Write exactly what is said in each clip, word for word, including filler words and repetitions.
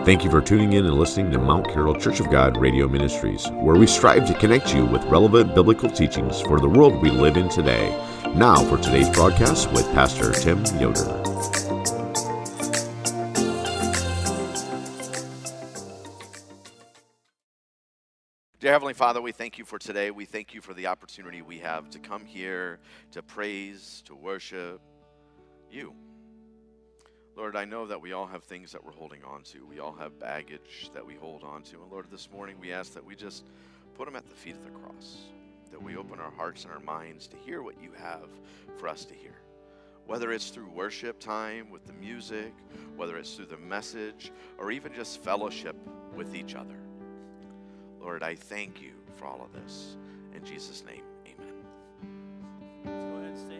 Thank you for tuning in and listening to Mount Carroll Church of God Radio Ministries, where we strive to connect you with relevant biblical teachings for the world we live in today. Now for today's broadcast with Pastor Tim Yoder. Dear Heavenly Father, we thank you for today. We thank you for the opportunity we have to come here, to praise, to worship you. Lord, I know that we all have things that we're holding on to. We all have baggage that we hold on to. And Lord, this morning we ask that we just put them at the feet of the cross, that we open our hearts and our minds to hear what you have for us to hear. Whether it's through worship time with the music, whether it's through the message, or even just fellowship with each other. Lord, I thank you for all of this. In Jesus' name, amen. Let's go ahead and stand.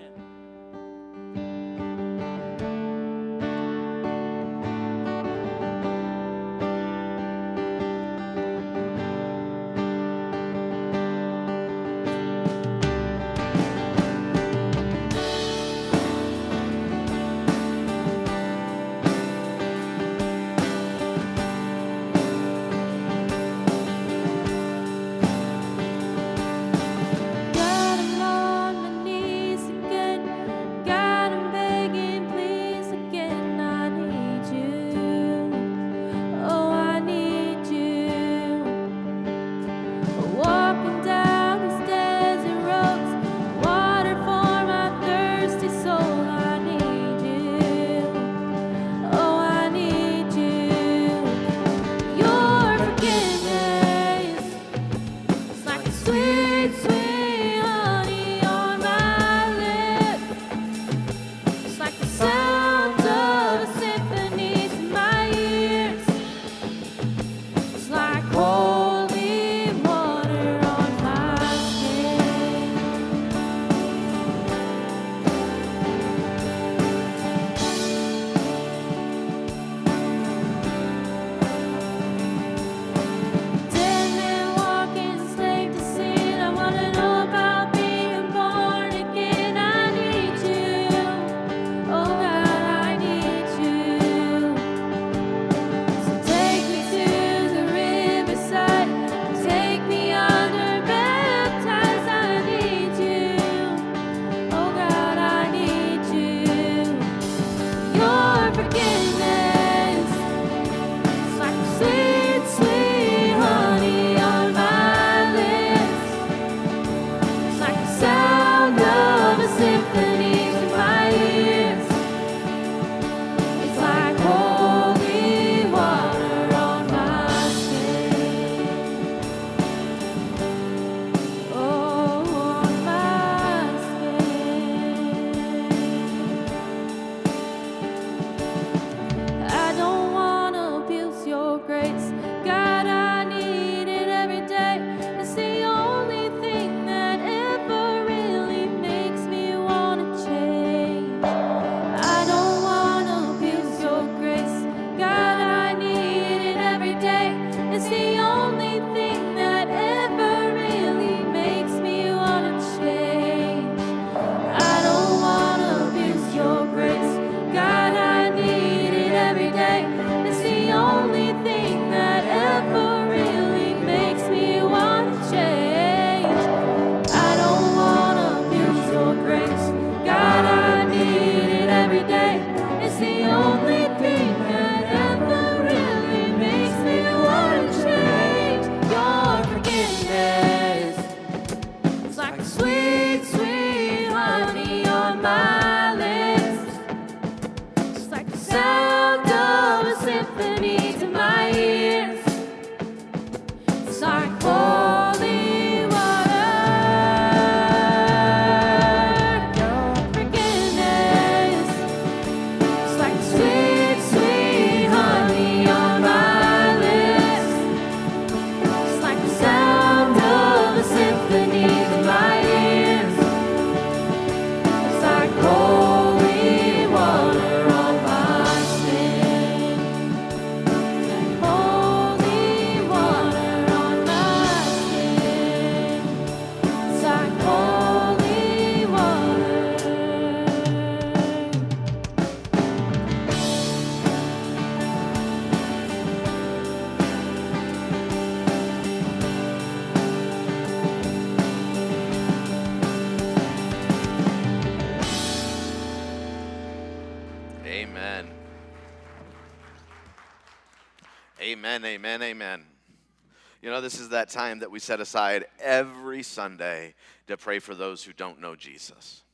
Amen, amen, amen. You know, this is that time that we set aside every Sunday to pray for those who don't know Jesus.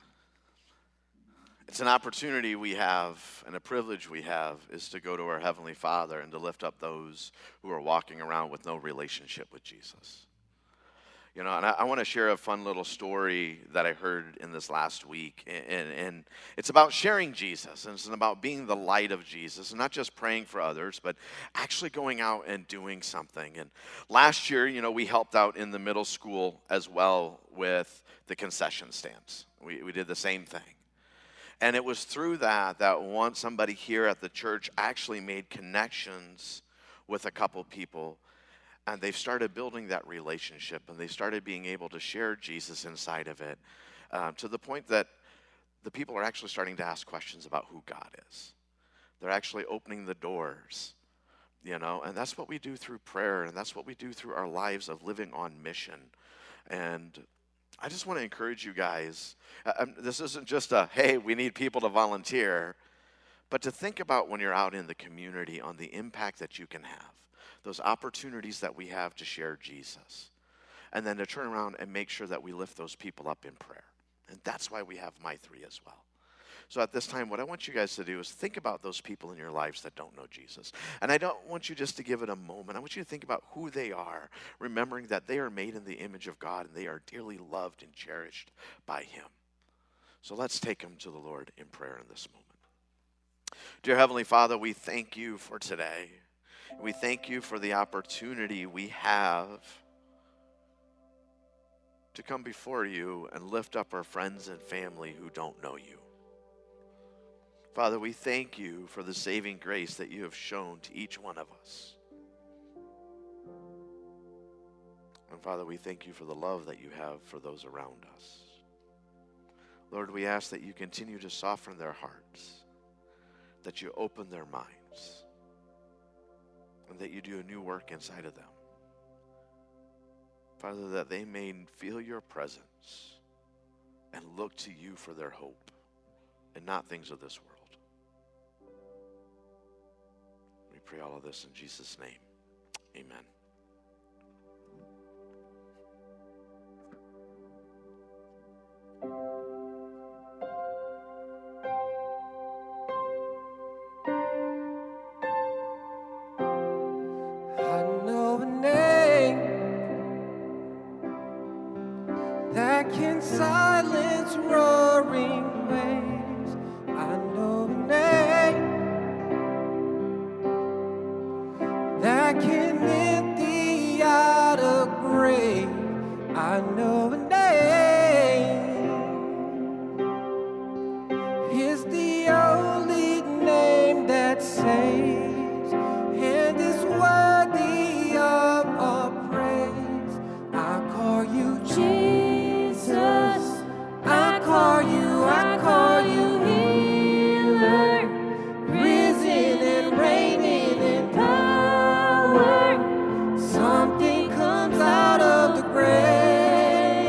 It's an opportunity we have and a privilege we have is to go to our Heavenly Father and to lift up those who are walking around with no relationship with Jesus. You know, and I, I want to share a fun little story that I heard in this last week. And, and it's about sharing Jesus. And it's about being the light of Jesus. And not just praying for others, but actually going out and doing something. And last year, you know, we helped out in the middle school as well with the concession stands. We, we did the same thing. And it was through that that one somebody here at the church actually made connections with a couple people. And they've started building that relationship, and they started being able to share Jesus inside of it uh, to the point that the people are actually starting to ask questions about who God is. They're actually opening the doors, you know, and that's what we do through prayer, and that's what we do through our lives of living on mission. And I just want to encourage you guys, uh, this isn't just a, hey, we need people to volunteer, but to think about when you're out in the community on the impact that you can have. Those opportunities that we have to share Jesus. And then to turn around and make sure that we lift those people up in prayer. And that's why we have My Three as well. So at this time, what I want you guys to do is think about those people in your lives that don't know Jesus. And I don't want you just to give it a moment. I want you to think about who they are, remembering that they are made in the image of God and they are dearly loved and cherished by Him. So let's take them to the Lord in prayer in this moment. Dear Heavenly Father, we thank you for today. We thank you for the opportunity we have to come before you and lift up our friends and family who don't know you. Father, we thank you for the saving grace that you have shown to each one of us. And Father, we thank you for the love that you have for those around us. Lord, we ask that you continue to soften their hearts, that you open their minds, and that you do a new work inside of them. Father, that they may feel your presence and look to you for their hope and not things of this world. We pray all of this in Jesus' name. Amen. Silence roaring waves. I know a name that can empty out a grave. I know a name. It's the only name that saves and is worthy of our praise. I call you Jesus. I call you, I call you healer, risen and reigning in power. Something comes out of the grave.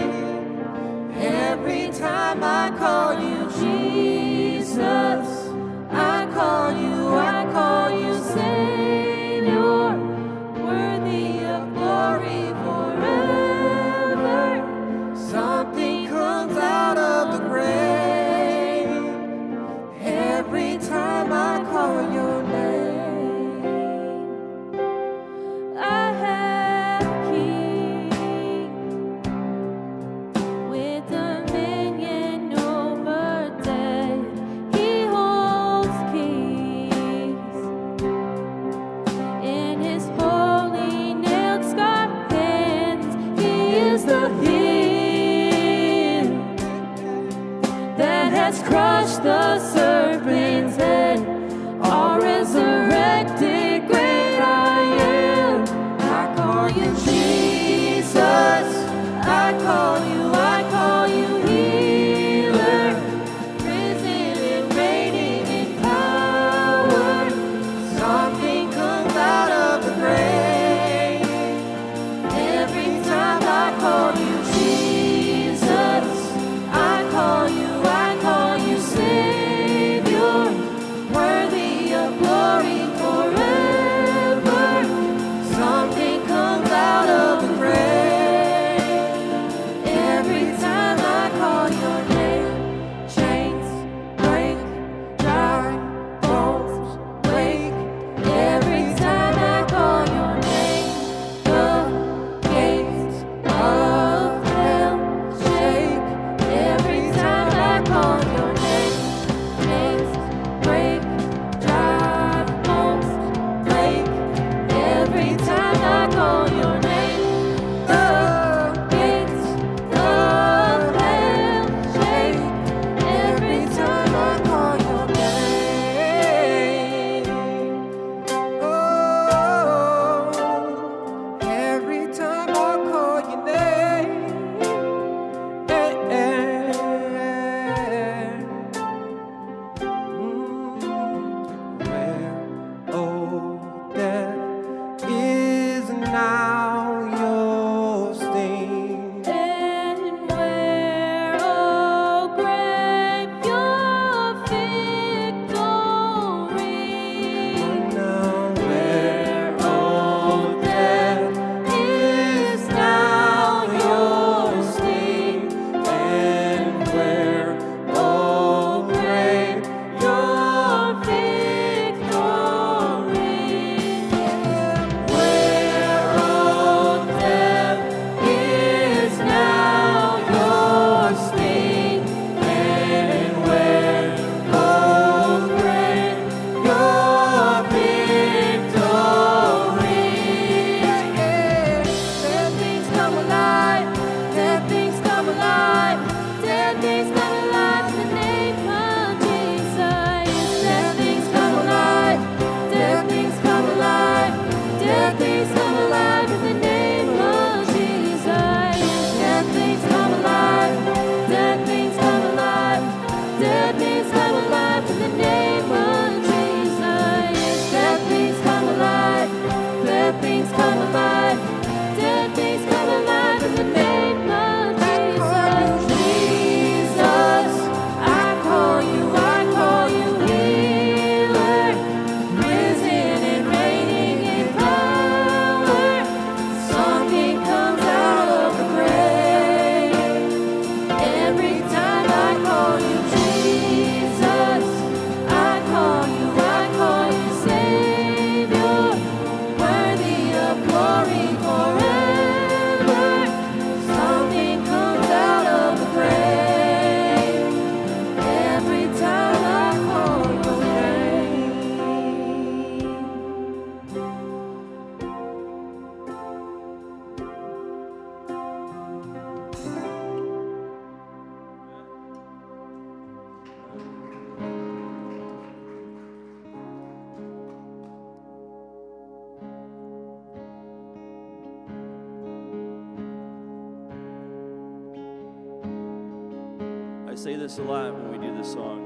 I say this a lot when we do this song.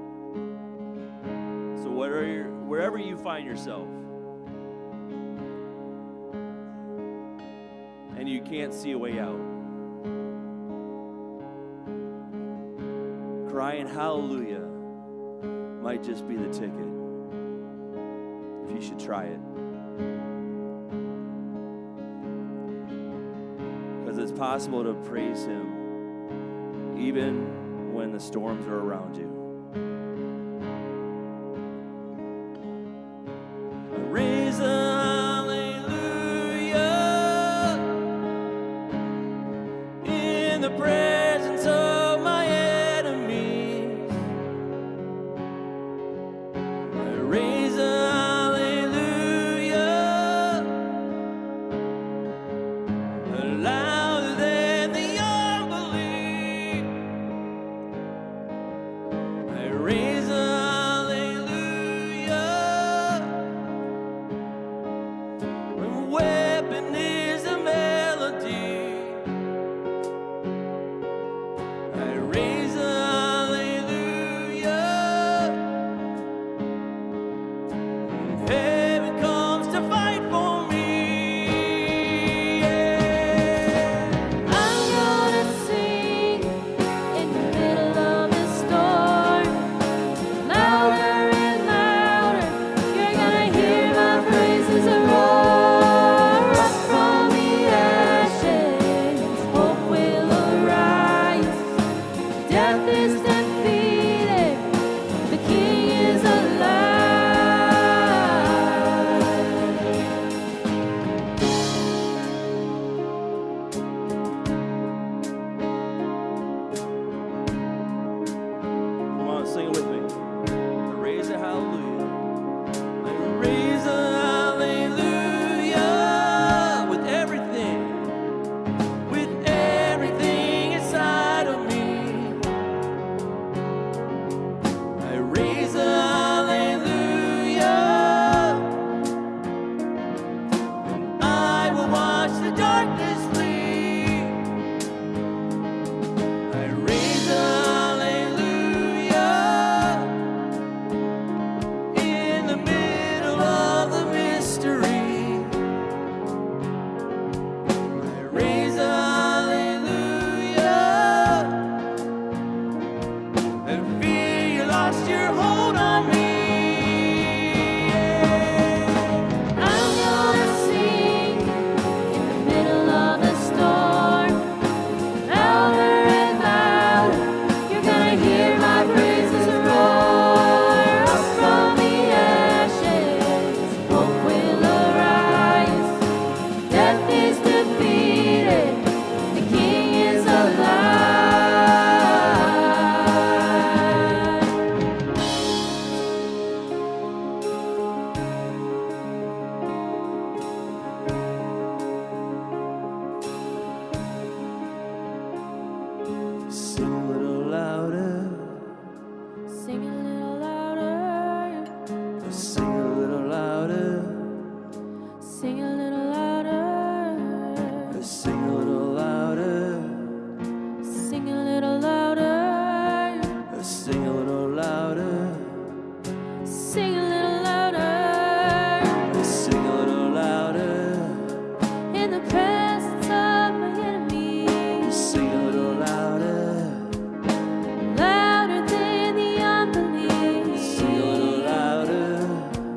So wherever, you're, wherever you find yourself, and you can't see a way out, crying hallelujah might just be the ticket. If you should try it. Because it's possible to praise Him even when the storms are around you. I raise a hallelujah in the presence of my enemies. I raise a hallelujah louder than the unbelief. I raise a hallelujah when weapon is a melody. I raise a hallelujah when heaven comes to fight for me. Yeah. I'm gonna sing in the middle of the storm, louder and louder. You're gonna hear my praises roar up from the ashes. Hope will arise. Death is defeated. The King is alive. Come on, sing it with me. I raise a hallelujah. I raise a hallelujah with everything, with everything inside of me. I raise a hallelujah, and I will watch the darkness flee. I raise a hallelujah in the middle of the mystery. I raise a hallelujah and fear you lost your hold on me. I'm gonna sing in the middle of the storm, louder and louder. You're gonna hear my praises roar up from the ashes. Hope will arise. Death is defeated. The King is alive. Sing a little louder, Sing a little louder. sing a little louder, Sing a little louder. sing a little louder, Sing a little louder. sing a little louder, Sing a little louder. sing a little louder, In the presence of my enemies. sing a little louder, Louder than the unbelief. sing a little louder,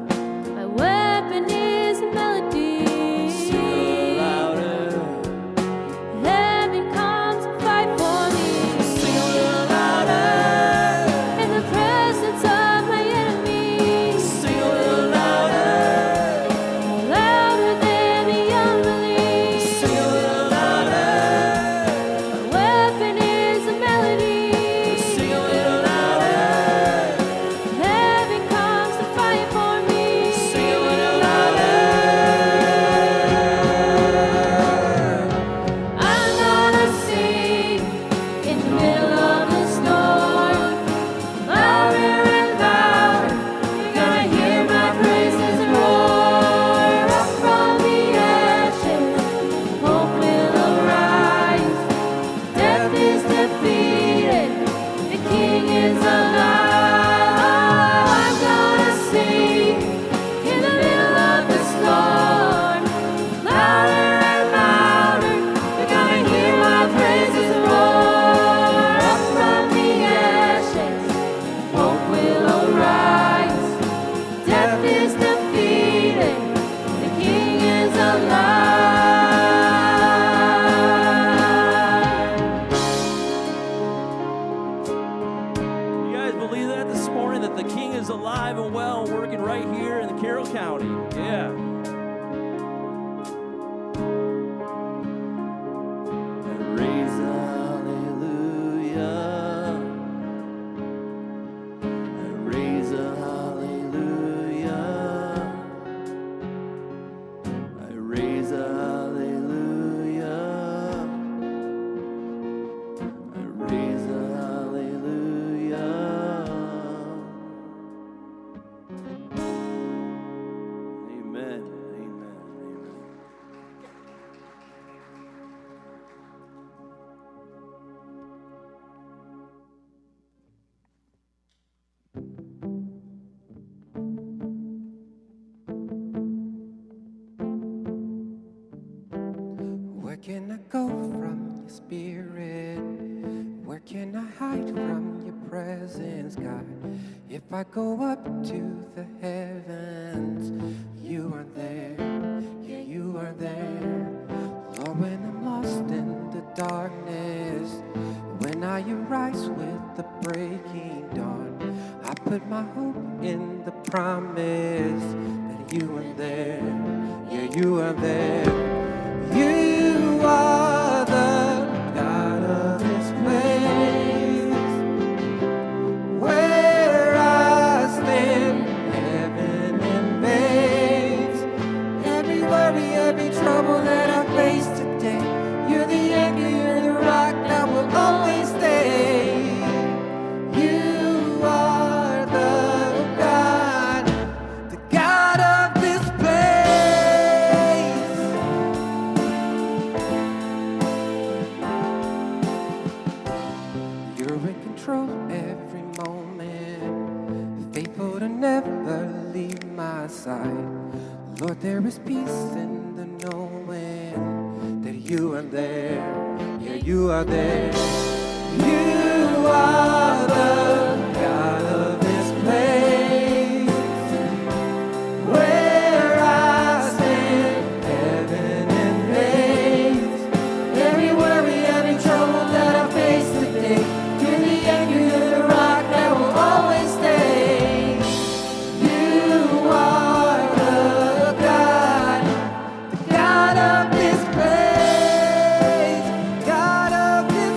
right here in Carroll County. Yeah. Raise a hallelujah. Raise a hallelujah. I raise a hallelujah. I raise a hallelujah. Amen. Amen. Amen. Where can I go from your spirit? Where can I hide from your presence, God? If I go up to the heavens, you are there, yeah, you are there. Lord, when I'm lost in the darkness, when I arise with the breaking dawn, I put my hope in the promise that you are there, yeah, you are there. You are the God of this place, where I stand, heaven invades. Every worry, every trouble that I face today, you're the anchor, you're the rock that will always stay. You are the God, the God of this place. You're in control every moment, faithful to never leave my side. Lord, there is peace in the knowing that you are there, yeah, you are there. You are the God of this place, where I stand, heaven invades. Every worry, every trouble that I face today, you're the anchor, you're the rock that will always stay. You are the God, the God of this place, God of this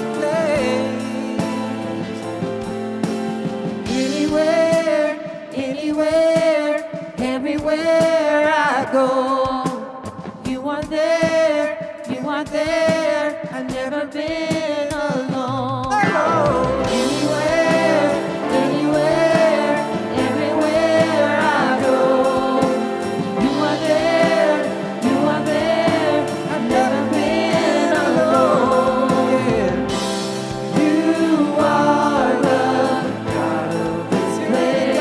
place. Anywhere, anywhere, everywhere I go, you are there, you are there. I've never been alone. Anywhere, anywhere, everywhere I go, you are there, you are there. I've never been alone. Yeah. You are the God of this place,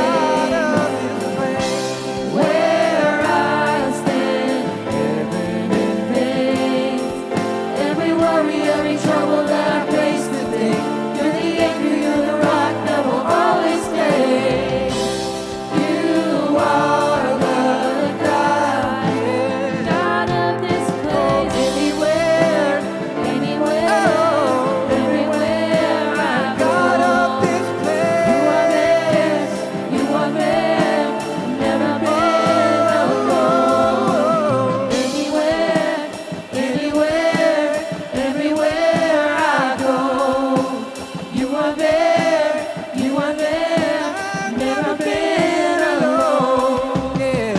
where I stand, heaven invades. Every worry, every trouble that I face today, you're the anchor, you're the rock that will always stay. You are the God, yeah. God of this place, Anywhere, anywhere, everywhere I go. God of this place, You are there, I've never been alone. Anywhere, anywhere, everywhere I go, you are there, you are there. I've never been alone. Yeah.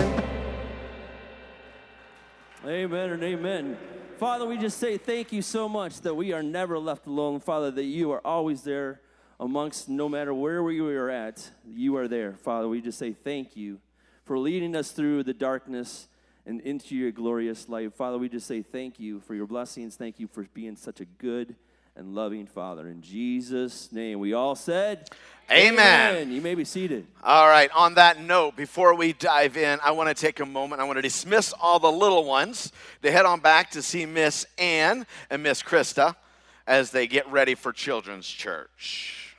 Amen and amen. Father, we just say thank you so much that we are never left alone. Father, that you are always there amongst, no matter where we are at, you are there. Father, we just say thank you for leading us through the darkness and into your glorious light. Father, we just say thank you for your blessings. Thank you for being such a good and loving Father. In Jesus' name, we all said, Amen. You may be seated. All right, on that note, before we dive in, I want to take a moment. I want to dismiss all the little ones to head on back to see Miss Ann and Miss Krista as they get ready for Children's Church.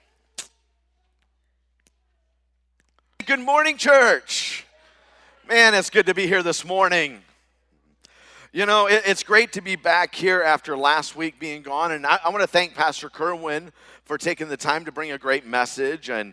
Good morning, church. Man, it's good to be here this morning. You know, it, it's great to be back here after last week being gone, and I, I want to thank Pastor Kerwin for taking the time to bring a great message. And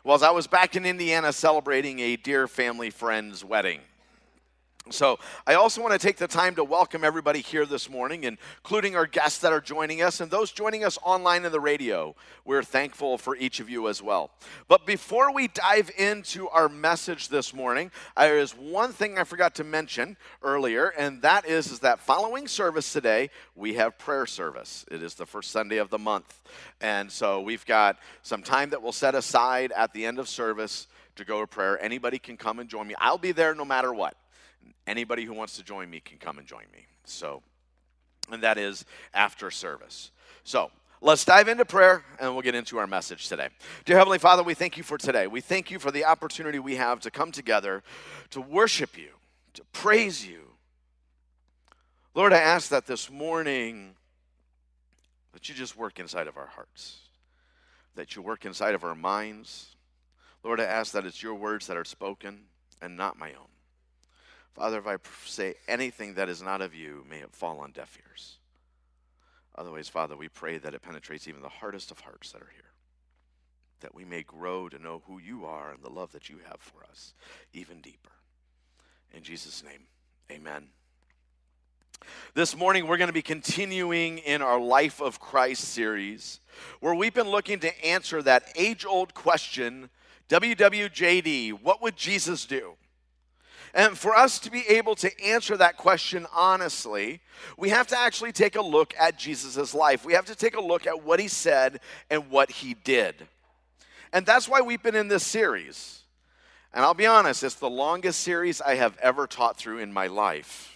was I was back in Indiana celebrating a dear family friend's wedding. So I also want to take the time to welcome everybody here this morning, including our guests that are joining us and those joining us online in the radio. We're thankful for each of you as well. But before we dive into our message this morning, there is one thing I forgot to mention earlier, and that is, is that following service today, we have prayer service. It is the first Sunday of the month. And so we've got some time that we'll set aside at the end of service to go to prayer. Anybody can come and join me. I'll be there no matter what. Anybody who wants to join me can come and join me. So, and that is after service. So, let's dive into prayer and we'll get into our message today. Dear Heavenly Father, we thank you for today. We thank you for the opportunity we have to come together to worship you, to praise you. Lord, I ask that this morning that you just work inside of our hearts, that you work inside of our minds. Lord, I ask that it's your words that are spoken and not my own. Father, if I say anything that is not of you, may it fall on deaf ears. Otherwise, Father, we pray that it penetrates even the hardest of hearts that are here, that we may grow to know who you are and the love that you have for us even deeper. In Jesus' name, amen. This morning, we're going to be continuing in our Life of Christ series, where we've been looking to answer that age-old question, W W J D, what would Jesus do? And for us to be able to answer that question honestly, we have to actually take a look at Jesus' life. We have to take a look at what he said and what he did. And that's why we've been in this series. And I'll be honest, it's the longest series I have ever taught through in my life.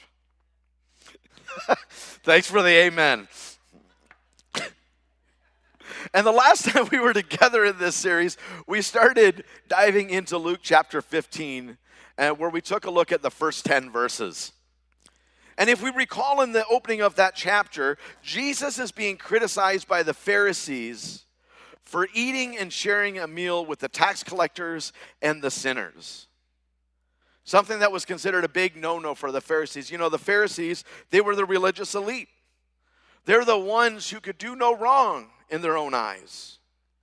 Thanks for the amen. And the last time we were together in this series, we started diving into Luke chapter fifteen, and where we took a look at the first ten verses. And if we recall in the opening of that chapter, Jesus is being criticized by the Pharisees for eating and sharing a meal with the tax collectors and the sinners. Something that was considered a big no-no for the Pharisees. You know, the Pharisees, they were the religious elite. They're the ones who could do no wrong in their own eyes.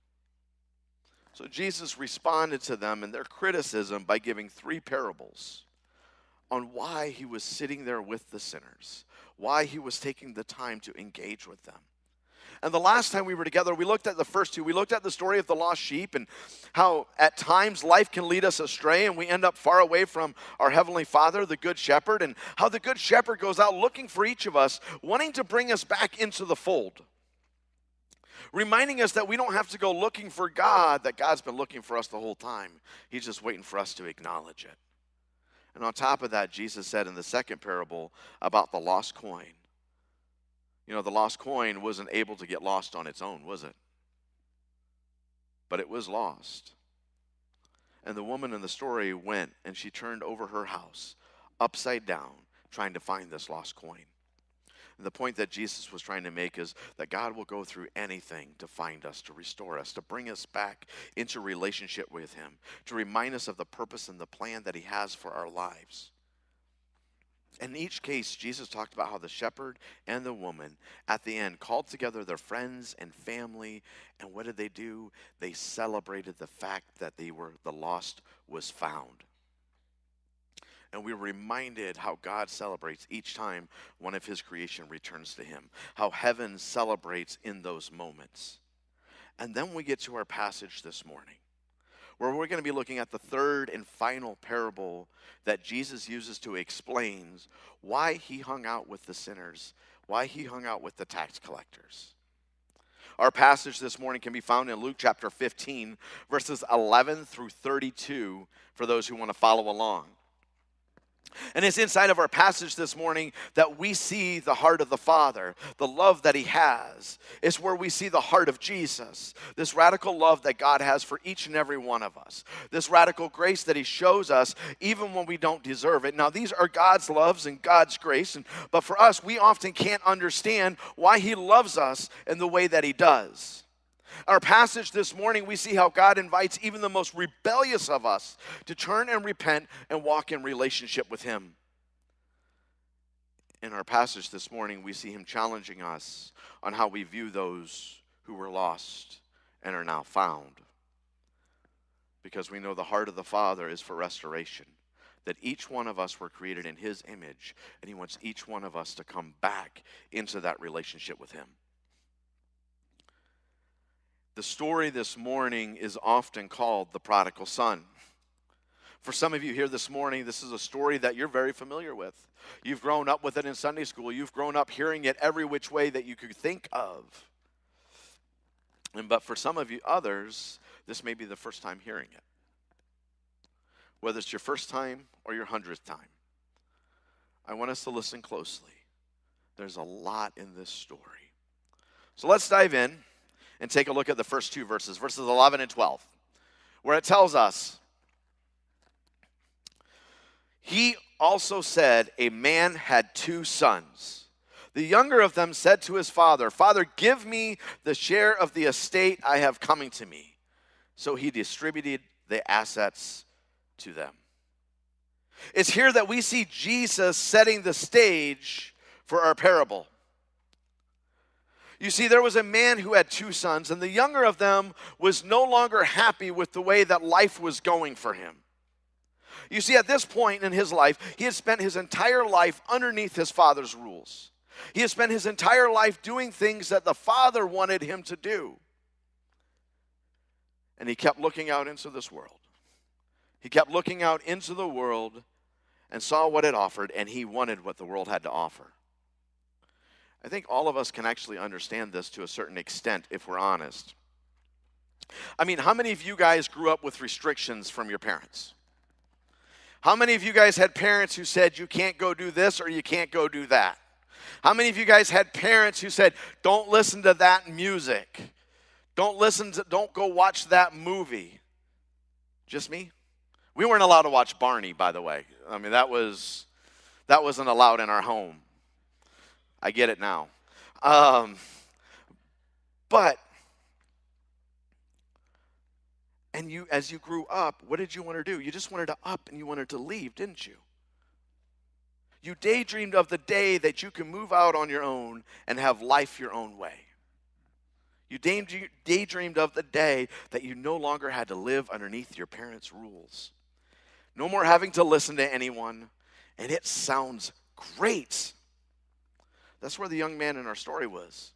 So Jesus responded to them in their criticism by giving three parables on why he was sitting there with the sinners, why he was taking the time to engage with them. And the last time we were together, we looked at the first two. We looked at the story of the lost sheep and how at times life can lead us astray and we end up far away from our Heavenly Father, the Good Shepherd, and how the Good Shepherd goes out looking for each of us, wanting to bring us back into the fold. Reminding us that we don't have to go looking for God, that God's been looking for us the whole time. He's just waiting for us to acknowledge it. And on top of that, Jesus said in the second parable about the lost coin. You know, the lost coin wasn't able to get lost on its own, was it? But it was lost. And the woman in the story went and she turned over her house upside down trying to find this lost coin. And the point that Jesus was trying to make is that God will go through anything to find us, to restore us, to bring us back into relationship with him, to remind us of the purpose and the plan that he has for our lives. In each case, Jesus talked about how the shepherd and the woman at the end called together their friends and family, and what did they do? They celebrated the fact that they were the lost was found. And we were reminded how God celebrates each time one of his creation returns to him, how heaven celebrates in those moments. And then we get to our passage this morning, where we're going to be looking at the third and final parable that Jesus uses to explain why he hung out with the sinners, why he hung out with the tax collectors. Our passage this morning can be found in Luke chapter fifteen, verses eleven through thirty-two, for those who want to follow along. And it's inside of our passage this morning that we see the heart of the Father, the love that he has. It's where we see the heart of Jesus, this radical love that God has for each and every one of us, this radical grace that he shows us even when we don't deserve it. Now, these are God's loves and God's grace, and, but for us, we often can't understand why he loves us in the way that he does. Our passage this morning, we see how God invites even the most rebellious of us to turn and repent and walk in relationship with him. In our passage this morning, we see him challenging us on how we view those who were lost and are now found. because we know the heart of the Father is for restoration, that each one of us were created in his image, and he wants each one of us to come back into that relationship with him. The story this morning is often called the prodigal son. For some of you here this morning, this is a story that you're very familiar with. You've grown up with it in Sunday school. You've grown up hearing it every which way that you could think of. And but for some of you others, this may be the first time hearing it. Whether it's your first time or your hundredth time, I want us to listen closely. There's a lot in this story. So let's dive in and take a look at the first two verses, verses eleven and twelve, where it tells us, he also said, a man had two sons. The younger of them said to his father, Father, give me the share of the estate I have coming to me. So he distributed the assets to them. It's here that we see Jesus setting the stage for our parable. You see, there was a man who had two sons, and the younger of them was no longer happy with the way that life was going for him. You see, at this point in his life, he had spent his entire life underneath his father's rules. He had spent his entire life doing things that the father wanted him to do. And he kept looking out into this world. He kept looking out into the world and saw what it offered, and he wanted what the world had to offer. I think all of us can actually understand this to a certain extent if we're honest. I mean, how many of you guys grew up with restrictions from your parents? How many of you guys had parents who said you can't go do this or you can't go do that? How many of you guys had parents who said, don't listen to that music? Don't listen to, don't go watch that movie? Just me? We weren't allowed to watch Barney, by the way. I mean, that was, that wasn't allowed in our home. I get it now. Um, but, and you, as you grew up, what did you want to do? You just wanted to up and you wanted to leave, didn't you? You daydreamed of the day that you can move out on your own and have life your own way. You daydreamed of the day that you no longer had to live underneath your parents' rules. No more having to listen to anyone, and it sounds great. That's where the young man in our story was.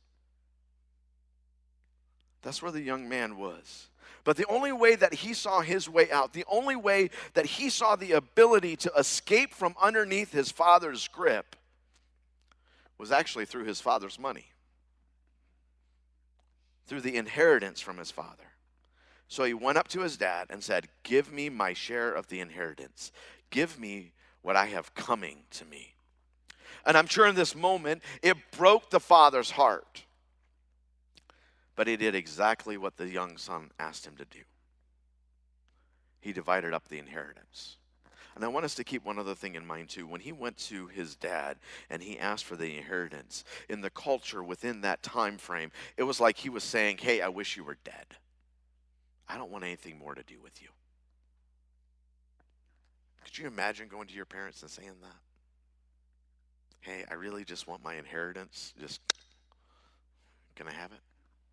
That's where the young man was. But the only way that he saw his way out, the only way that he saw the ability to escape from underneath his father's grip was actually through his father's money, through the inheritance from his father. So he went up to his dad and said, give me my share of the inheritance. Give me what I have coming to me. And I'm sure in this moment, it broke the father's heart. But he did exactly what the young son asked him to do. He divided up the inheritance. And I want us to keep one other thing in mind too. When he went to his dad and he asked for the inheritance, in the culture within that time frame, it was like he was saying, hey, I wish you were dead. I don't want anything more to do with you. Could you imagine going to your parents and saying that? Hey, I really just want my inheritance. Just, can I have it?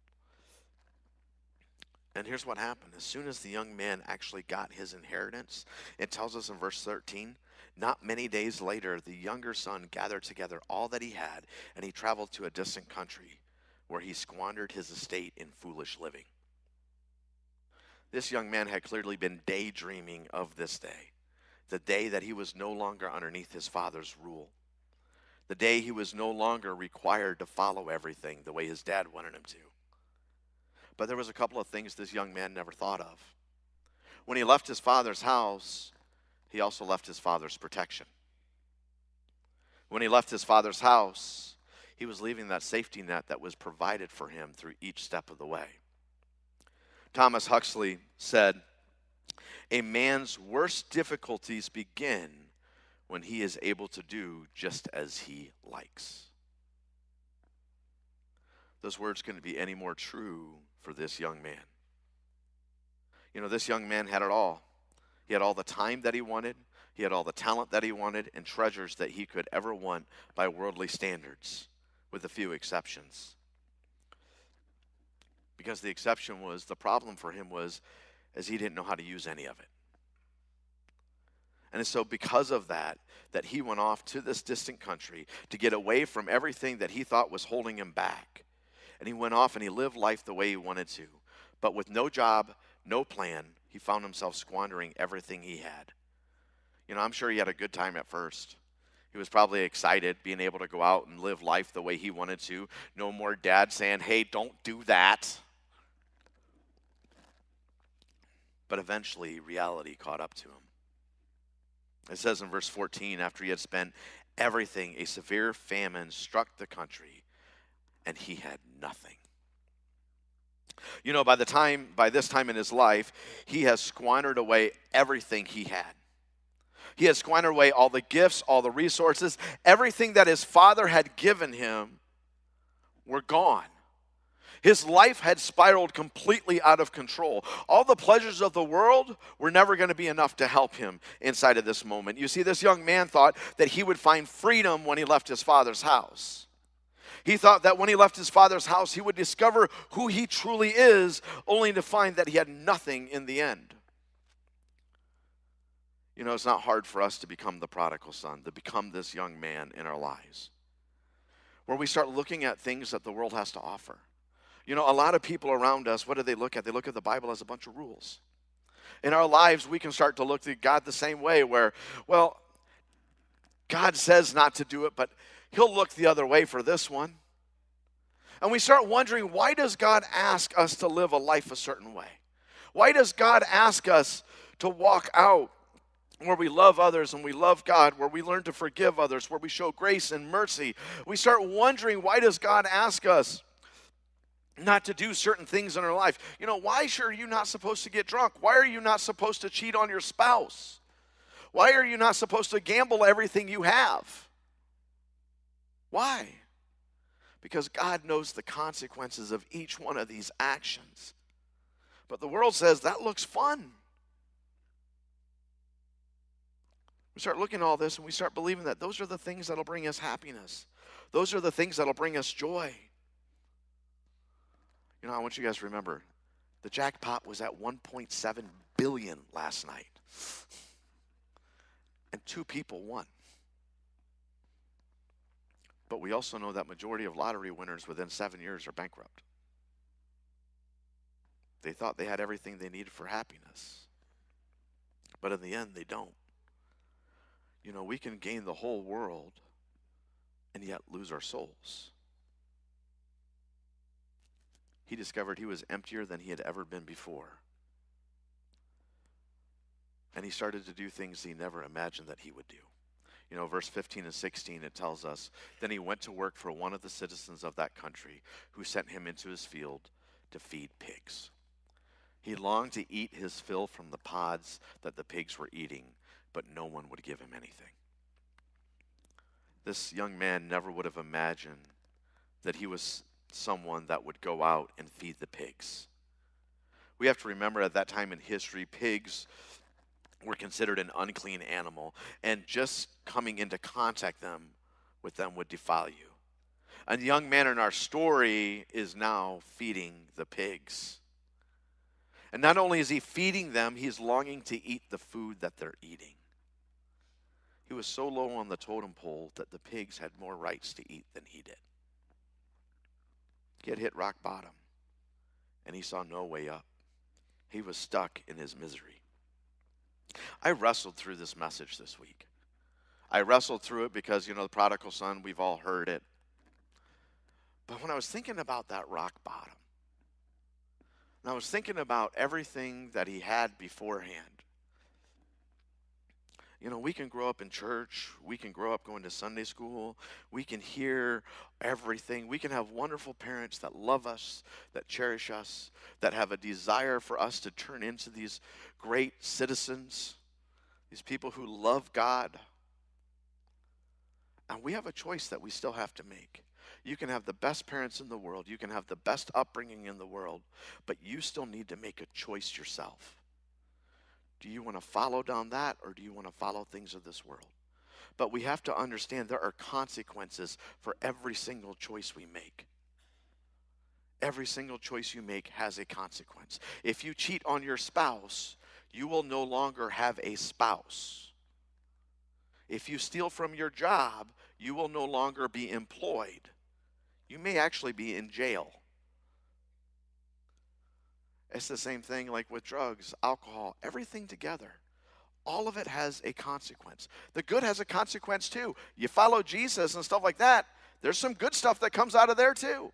And here's what happened. As soon as the young man actually got his inheritance, it tells us in verse thirteen, not many days later, the younger son gathered together all that he had, and he traveled to a distant country where he squandered his estate in foolish living. This young man had clearly been daydreaming of this day, the day that he was no longer underneath his father's rule, the day he was no longer required to follow everything the way his dad wanted him to. But there was a couple of things this young man never thought of. When he left his father's house, he also left his father's protection. When he left his father's house, he was leaving that safety net that was provided for him through each step of the way. Thomas Huxley said, a man's worst difficulties begin when he is able to do just as he likes. Those words couldn't be any more true for this young man. You know, this young man had it all. He had all the time that he wanted. He had all the talent that he wanted and treasures that he could ever want by worldly standards, with a few exceptions. Because the exception was, the problem for him was, as he didn't know how to use any of it. And so because of that, that he went off to this distant country to get away from everything that he thought was holding him back. And he went off and he lived life the way he wanted to. But with no job, no plan, he found himself squandering everything he had. You know, I'm sure he had a good time at first. He was probably excited being able to go out and live life the way he wanted to. No more dad saying, hey, don't do that. But eventually, reality caught up to him. It says in verse fourteen, after he had spent everything, a severe famine struck the country, and he had nothing. You know, by the time, by this time in his life, he has squandered away everything he had. He had squandered away all the gifts, all the resources, everything that his father had given him were gone. His life had spiraled completely out of control. All the pleasures of the world were never going to be enough to help him inside of this moment. You see, this young man thought that he would find freedom when he left his father's house. He thought that when he left his father's house, he would discover who he truly is, only to find that he had nothing in the end. You know, it's not hard for us to become the prodigal son, to become this young man in our lives, where we start looking at things that the world has to offer. You know, a lot of people around us, what do they look at? They look at the Bible as a bunch of rules. In our lives, we can start to look at God the same way where, well, God says not to do it, but he'll look the other way for this one. And we start wondering, why does God ask us to live a life a certain way? Why does God ask us to walk out where we love others and we love God, where we learn to forgive others, where we show grace and mercy? We start wondering, why does God ask us not to do certain things in our life? You know, why are you not supposed to get drunk? Why are you not supposed to cheat on your spouse? Why are you not supposed to gamble everything you have? Why? Because God knows the consequences of each one of these actions. But the world says that looks fun. We start looking at all this and we start believing that those are the things that'll bring us happiness. Those are the things that'll bring us joy. You know, I want you guys to remember, the jackpot was at one point seven billion dollars last night. And two people won. But we also know that majority of lottery winners within seven years are bankrupt. They thought they had everything they needed for happiness. But in the end, they don't. You know, we can gain the whole world and yet lose our souls. He discovered he was emptier than he had ever been before. And he started to do things he never imagined that he would do. You know, verse fifteen and sixteen, it tells us, then he went to work for one of the citizens of that country, who sent him into his field to feed pigs. He longed to eat his fill from the pods that the pigs were eating, but no one would give him anything. This young man never would have imagined that he was someone that would go out and feed the pigs. We have to remember, at that time in history, pigs were considered an unclean animal, and just coming into contact them with them would defile you. A young man in our story is now feeding the pigs. And not only is he feeding them, he's longing to eat the food that they're eating. He was so low on the totem pole that the pigs had more rights to eat than he did. He had hit rock bottom, and he saw no way up. He was stuck in his misery. I wrestled through this message this week. I wrestled through it because, you know, the prodigal son, we've all heard it. But when I was thinking about that rock bottom, and I was thinking about everything that he had beforehand, you know, we can grow up in church. We can grow up going to Sunday school. We can hear everything. We can have wonderful parents that love us, that cherish us, that have a desire for us to turn into these great citizens, these people who love God. And we have a choice that we still have to make. You can have the best parents in the world. You can have the best upbringing in the world, but you still need to make a choice yourself. Do you want to follow down that, or do you want to follow things of this world? But we have to understand there are consequences for every single choice we make. Every single choice you make has a consequence. If you cheat on your spouse, you will no longer have a spouse. If you steal from your job, you will no longer be employed. You may actually be in jail. It's the same thing like with drugs, alcohol, everything together. All of it has a consequence. The good has a consequence too. You follow Jesus and stuff like that, there's some good stuff that comes out of there too.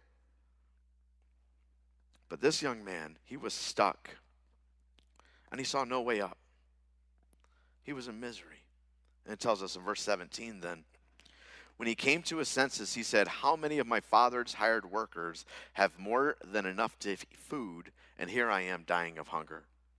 But this young man, he was stuck. And he saw no way up. He was in misery. And it tells us in verse seventeen then, when he came to his senses, he said, how many of my father's hired workers have more than enough to eat food, and here I am dying of hunger?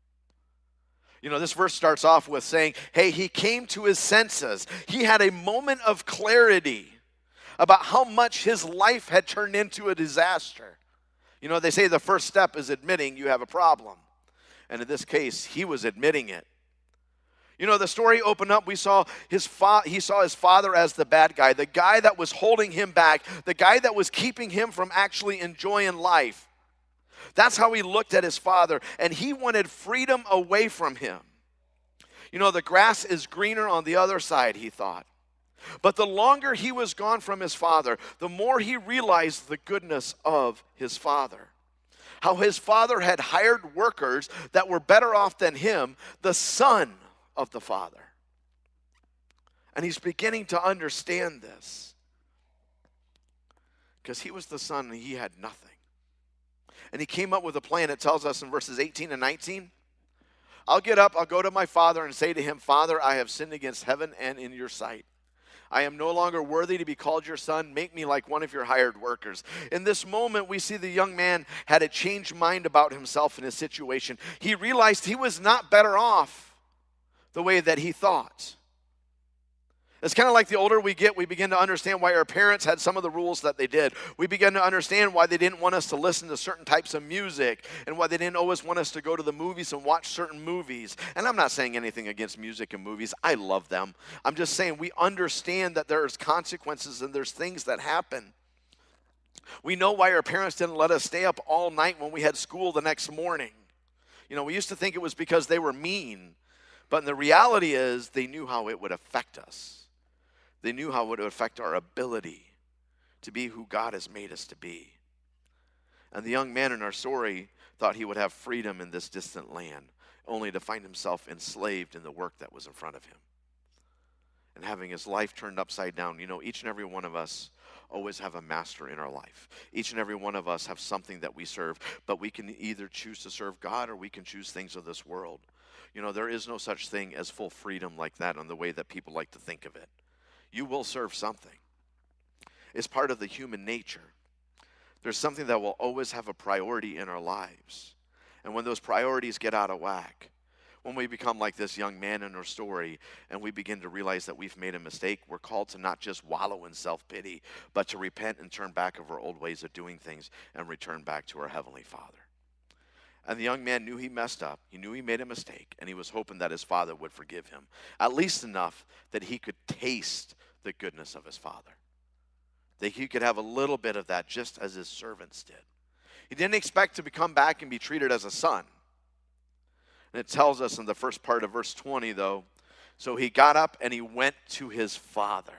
You know, this verse starts off with saying, hey, he came to his senses. He had a moment of clarity about how much his life had turned into a disaster. You know, they say the first step is admitting you have a problem. And in this case, he was admitting it. You know, the story opened up, we saw his fa- he saw his father as the bad guy, the guy that was holding him back, the guy that was keeping him from actually enjoying life. That's how he looked at his father, and he wanted freedom away from him. You know, the grass is greener on the other side, he thought. But the longer he was gone from his father, the more he realized the goodness of his father. How his father had hired workers that were better off than him, the son of the father. And he's beginning to understand this. Because he was the son and he had nothing. And he came up with a plan. It tells us in verses eighteen and nineteen, I'll get up, I'll go to my father and say to him, Father, I have sinned against heaven and in your sight. I am no longer worthy to be called your son. Make me like one of your hired workers. In this moment, we see the young man had a changed mind about himself and his situation. He realized he was not better off the way that he thought. It's kind of like the older we get, we begin to understand why our parents had some of the rules that they did. We begin to understand why they didn't want us to listen to certain types of music and why they didn't always want us to go to the movies and watch certain movies. And I'm not saying anything against music and movies. I love them. I'm just saying we understand that there's consequences and there's things that happen. We know why our parents didn't let us stay up all night when we had school the next morning. You know, we used to think it was because they were mean. But the reality is they knew how it would affect us. They knew how it would affect our ability to be who God has made us to be. And the young man in our story thought he would have freedom in this distant land, only to find himself enslaved in the work that was in front of him. And having his life turned upside down. You know, each and every one of us always have a master in our life. Each and every one of us have something that we serve, but we can either choose to serve God or we can choose things of this world. You know, there is no such thing as full freedom like that in the way that people like to think of it. You will serve something. It's part of the human nature. There's something that will always have a priority in our lives. And when those priorities get out of whack, when we become like this young man in our story and we begin to realize that we've made a mistake, we're called to not just wallow in self-pity, but to repent and turn back of our old ways of doing things and return back to our Heavenly Father. And the young man knew he messed up. He knew he made a mistake, and he was hoping that his father would forgive him, at least enough that he could taste the goodness of his father, that he could have a little bit of that just as his servants did. He didn't expect to come back and be treated as a son. And it tells us in the first part of verse twenty, though, so he got up and he went to his father.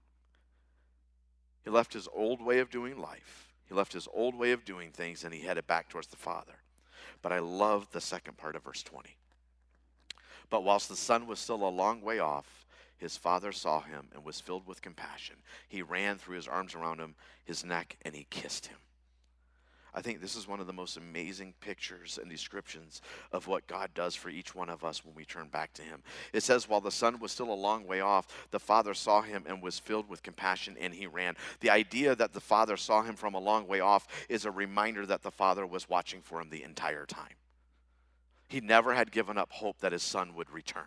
He left his old way of doing life. He left his old way of doing things, and he headed back towards the father. But I love the second part of verse twenty. But whilst the son was still a long way off, his father saw him and was filled with compassion. He ran, threw his arms around him, his neck, and he kissed him. I think this is one of the most amazing pictures and descriptions of what God does for each one of us when we turn back to him. It says, while the son was still a long way off, the father saw him and was filled with compassion, and he ran. The idea that the father saw him from a long way off is a reminder that the father was watching for him the entire time. He never had given up hope that his son would return.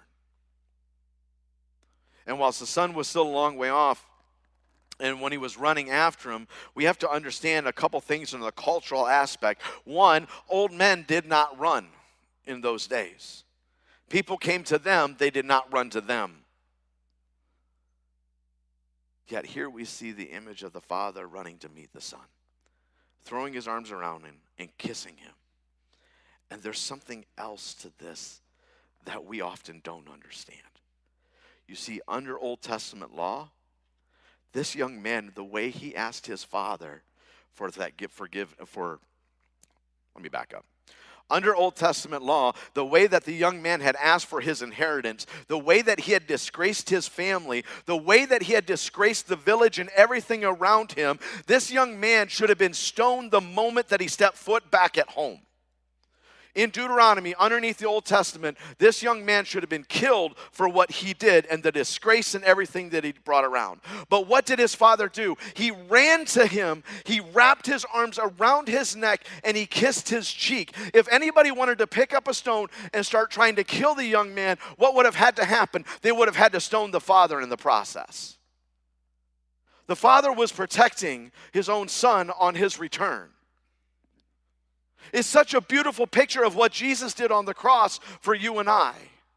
And whilst the son was still a long way off, and when he was running after him, we have to understand a couple things in the cultural aspect. One, old men did not run in those days. People came to them, they did not run to them. Yet here we see the image of the father running to meet the son. throwing his arms around him and kissing him. And there's something else to this that we often don't understand. You see, under Old Testament law, this young man, the way he asked his father for that gift, forgive, for, let me back up. Under Old Testament law, the way that the young man had asked for his inheritance, the way that he had disgraced his family, the way that he had disgraced the village and everything around him, this young man should have been stoned the moment that he stepped foot back at home. In Deuteronomy, underneath the Old Testament, this young man should have been killed for what he did and the disgrace and everything that he brought around. But what did his father do? He ran to him, he wrapped his arms around his neck, and he kissed his cheek. If anybody wanted to pick up a stone and start trying to kill the young man, what would have had to happen? They would have had to stone the father in the process. The father was protecting his own son on his return. It's such a beautiful picture of what Jesus did on the cross for you and I.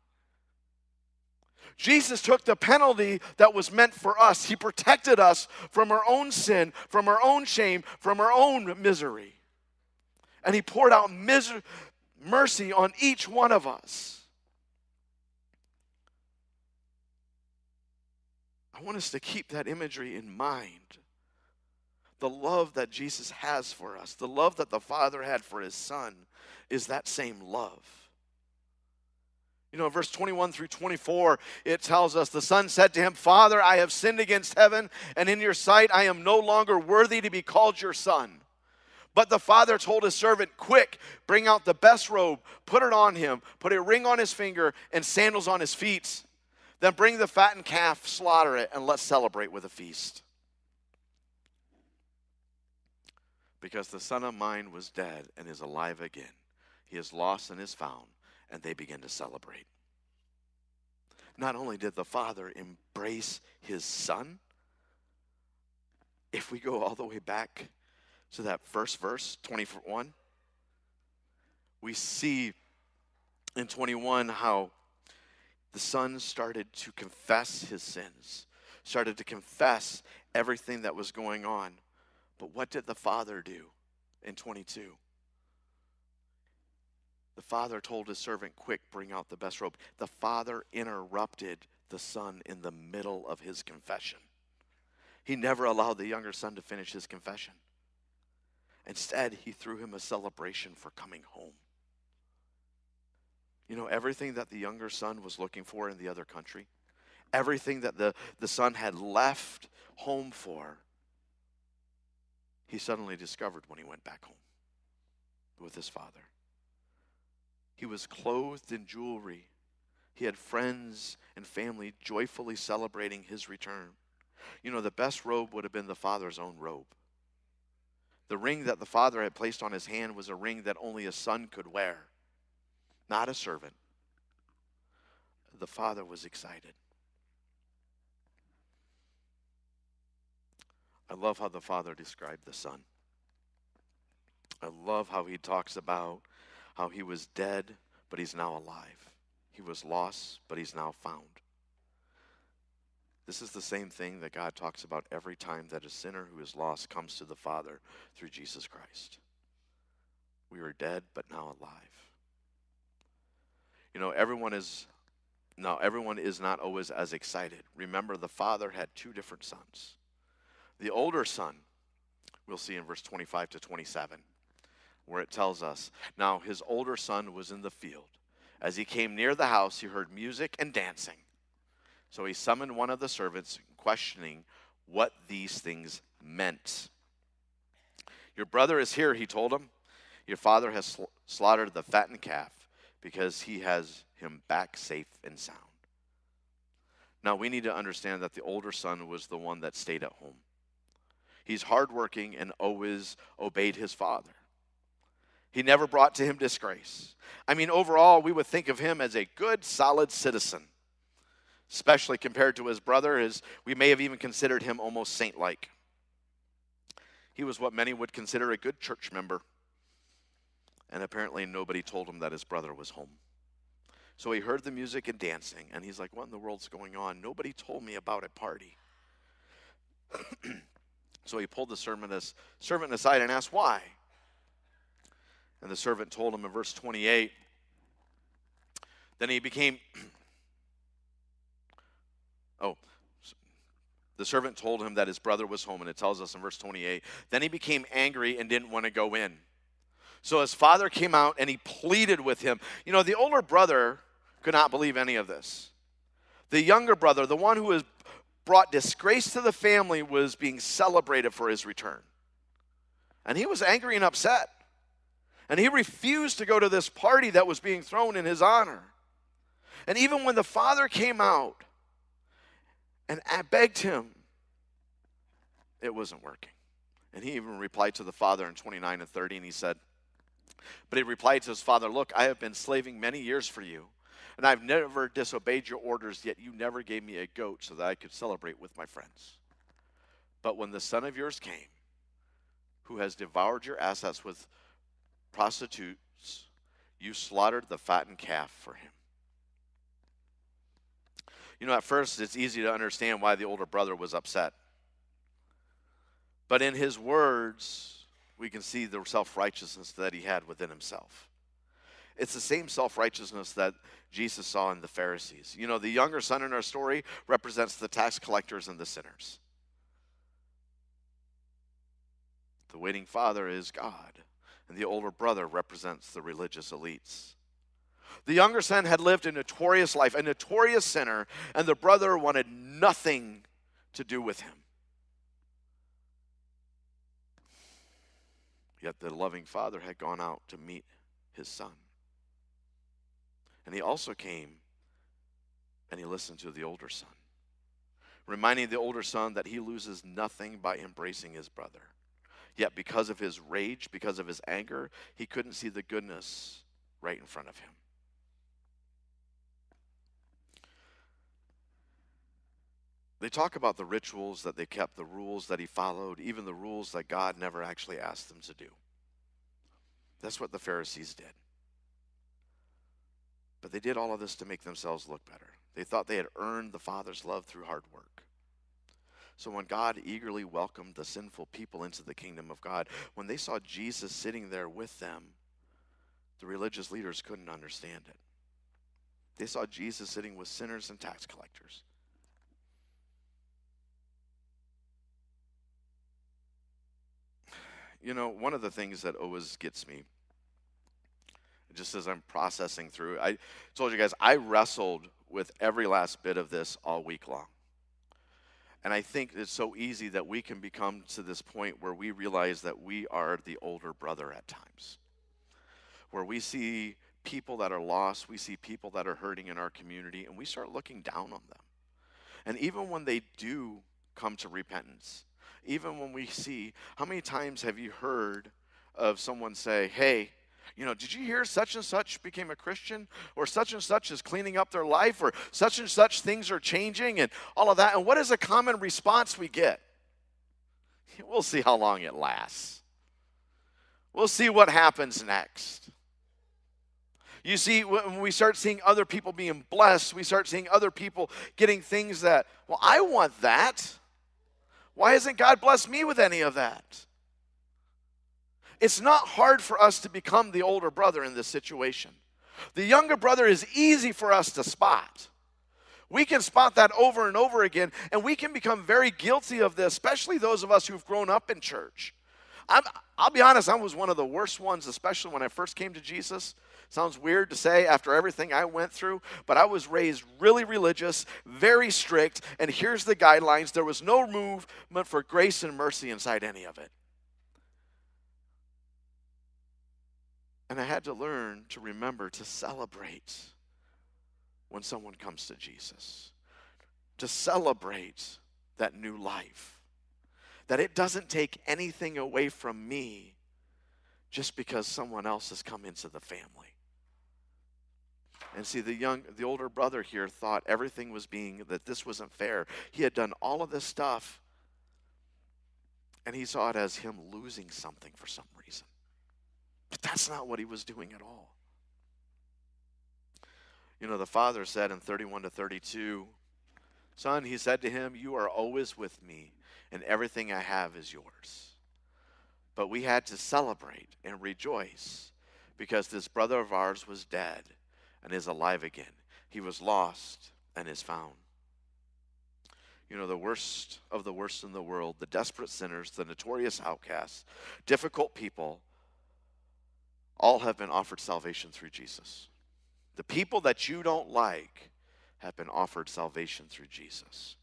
Jesus took the penalty that was meant for us. He protected us from our own sin, from our own shame, from our own misery. And he poured out miser- mercy on each one of us. I want us to keep that imagery in mind. The love that Jesus has for us, the love that the Father had for his Son, is that same love. You know, in verse twenty-one through twenty-four, it tells us, the Son said to him, Father, I have sinned against heaven, and in your sight I am no longer worthy to be called your son. But the father told his servant, quick, bring out the best robe, put it on him, put a ring on his finger, and sandals on his feet. Then bring the fattened calf, slaughter it, and let's celebrate with a feast. Because the son of mine was dead and is alive again. He is lost and is found, and they begin to celebrate. Not only did the father embrace his son, if we go all the way back to that first verse, twenty-one, we see in twenty-one how the son started to confess his sins, started to confess everything that was going on. But what did the father do in twenty-two? The father told his servant, quick, bring out the best robe. The father interrupted the son in the middle of his confession. He never allowed the younger son to finish his confession. Instead, he threw him a celebration for coming home. You know, everything that the younger son was looking for in the other country, everything that the, the son had left home for, he suddenly discovered when he went back home with his father. He was clothed in jewelry. He had friends and family joyfully celebrating his return. You know, the best robe would have been the father's own robe. The ring that the father had placed on his hand was a ring that only a son could wear, not a servant. The father was excited. I love how the father described the son. I love how he talks about how he was dead, but he's now alive. He was lost, but he's now found. This is the same thing that God talks about every time that a sinner who is lost comes to the Father through Jesus Christ. We were dead, but now alive. You know, everyone is, now everyone is not always as excited. Remember, the father had two different sons. The older son, we'll see in verse twenty-five to twenty-seven, where it tells us, now his older son was in the field. As he came near the house, he heard music and dancing. So he summoned one of the servants, questioning what these things meant. Your brother is here, he told him. Your father has sl- slaughtered the fattened calf because he has him back safe and sound. Now we need to understand that the older son was the one that stayed at home. He's hardworking and always obeyed his father. He never brought to him disgrace. I mean, overall, we would think of him as a good, solid citizen. Especially compared to his brother, his, we may have even considered him almost saint-like. He was what many would consider a good church member. And apparently nobody told him that his brother was home. So he heard the music and dancing, and he's like, what in the world's going on? Nobody told me about a party. So he pulled the servant, servant aside and asked why. And the servant told him in verse twenty-eight, then he became, oh, the servant told him that his brother was home, and it tells us in verse twenty-eight, then he became angry and didn't want to go in. So his father came out and he pleaded with him. You know, the older brother could not believe any of this. The younger brother, the one who has brought disgrace to the family, was being celebrated for his return. And he was angry and upset. And he refused to go to this party that was being thrown in his honor. And even when the father came out and begged him, it wasn't working. And he even replied to the father in twenty-nine and thirty, and he said, but he replied to his father, look, I have been slaving many years for you, and I've never disobeyed your orders, yet you never gave me a goat so that I could celebrate with my friends. But when the son of yours came, who has devoured your assets with prostitutes, you slaughtered the fattened calf for him. You know, at first it's easy to understand why the older brother was upset. But in his words, we can see the self-righteousness that he had within himself. It's the same self-righteousness that Jesus saw in the Pharisees. You know, the younger son in our story represents the tax collectors and the sinners. The waiting father is God, and the older brother represents the religious elites. The younger son had lived a notorious life, a notorious sinner, and the brother wanted nothing to do with him. Yet the loving father had gone out to meet his son. And he also came and he listened to the older son, reminding the older son that he loses nothing by embracing his brother. Yet because of his rage, because of his anger, he couldn't see the goodness right in front of him. They talk about the rituals that they kept, the rules that he followed, even the rules that God never actually asked them to do. That's what the Pharisees did. But they did all of this to make themselves look better. They thought they had earned the Father's love through hard work. So when God eagerly welcomed the sinful people into the kingdom of God, when they saw Jesus sitting there with them, the religious leaders couldn't understand it. They saw Jesus sitting with sinners and tax collectors. You know, one of the things that always gets me, just as I'm processing through, I told you guys, I wrestled with every last bit of this all week long. And I think it's so easy that we can become to this point where we realize that we are the older brother at times. Where we see people that are lost, we see people that are hurting in our community, and we start looking down on them. And even when they do come to repentance, even when we see, how many times have you heard of someone say, hey, you know, did you hear such and such became a Christian? Or such and such is cleaning up their life? Or such and such things are changing and all of that? And what is a common response we get? We'll see how long it lasts. We'll see what happens next. You see, when we start seeing other people being blessed, we start seeing other people getting things that, well, I want that. Why hasn't God blessed me with any of that? It's not hard for us to become the older brother in this situation. The younger brother is easy for us to spot. We can spot that over and over again, and we can become very guilty of this, especially those of us who've grown up in church. I'm, I'll be honest, I was one of the worst ones, especially when I first came to Jesus. Sounds weird to say after everything I went through, but I was raised really religious, very strict, and here's the guidelines. There was no movement for grace and mercy inside any of it. And I had to learn to remember to celebrate when someone comes to Jesus, to celebrate that new life, that it doesn't take anything away from me just because someone else has come into the family. And see, the young, the older brother here thought everything was being, that this wasn't fair. He had done all of this stuff, and he saw it as him losing something for some reason. But that's not what he was doing at all. You know, the father said in thirty-one to thirty-two, Son, he said to him, you are always with me, and everything I have is yours. But we had to celebrate and rejoice because this brother of ours was dead and is alive again. He was lost and is found. You know, the worst of the worst in the world, the desperate sinners, the notorious outcasts, difficult people, all have been offered salvation through Jesus. The people that you don't like have been offered salvation through Jesus.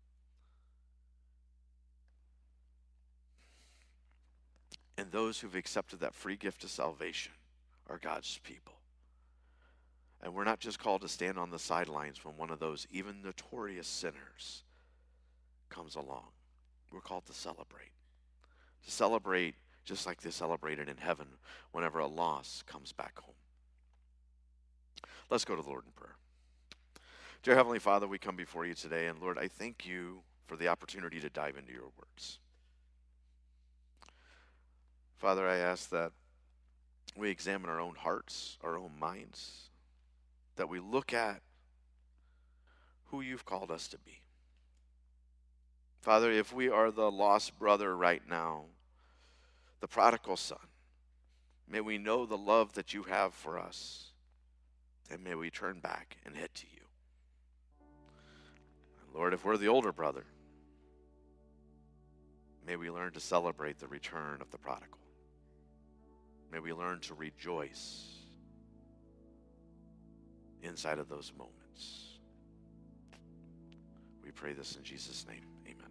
And those who've accepted that free gift of salvation are God's people. And we're not just called to stand on the sidelines when one of those even notorious sinners comes along. We're called to celebrate. To celebrate just like they celebrated in heaven whenever a loss comes back home. Let's go to the Lord in prayer. Dear Heavenly Father, we come before you today, and Lord, I thank you for the opportunity to dive into your words. Father, I ask that we examine our own hearts, our own minds, that we look at who you've called us to be. Father, if we are the lost brother right now, the prodigal son, may we know the love that you have for us, and may we turn back and head to you. Lord, if we're the older brother, may we learn to celebrate the return of the prodigal. May we learn to rejoice inside of those moments. We pray this in Jesus' name. Amen.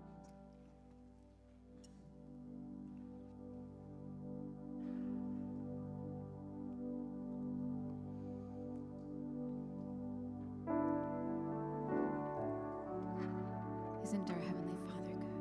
Isn't our Heavenly Father good?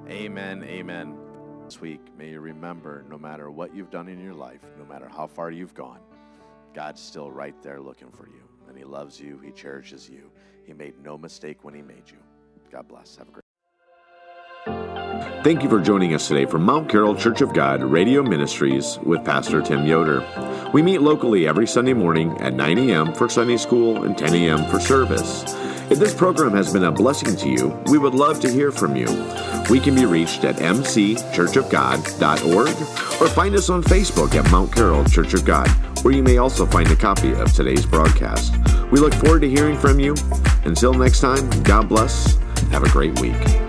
Amen, amen. This week, may you remember, no matter what you've done in your life, no matter how far you've gone, God's still right there looking for you. And he loves you. He cherishes you. He made no mistake when he made you. God bless. Have a great Thank you for joining us today from Mount Carroll Church of God Radio Ministries with Pastor Tim Yoder. We meet locally every Sunday morning at nine a.m. for Sunday school and ten a.m. for service. If this program has been a blessing to you, we would love to hear from you. We can be reached at m c church of god dot org or find us on Facebook at Mount Carroll Church of God, where you may also find a copy of today's broadcast. We look forward to hearing from you. Until next time, God bless. Have a great week.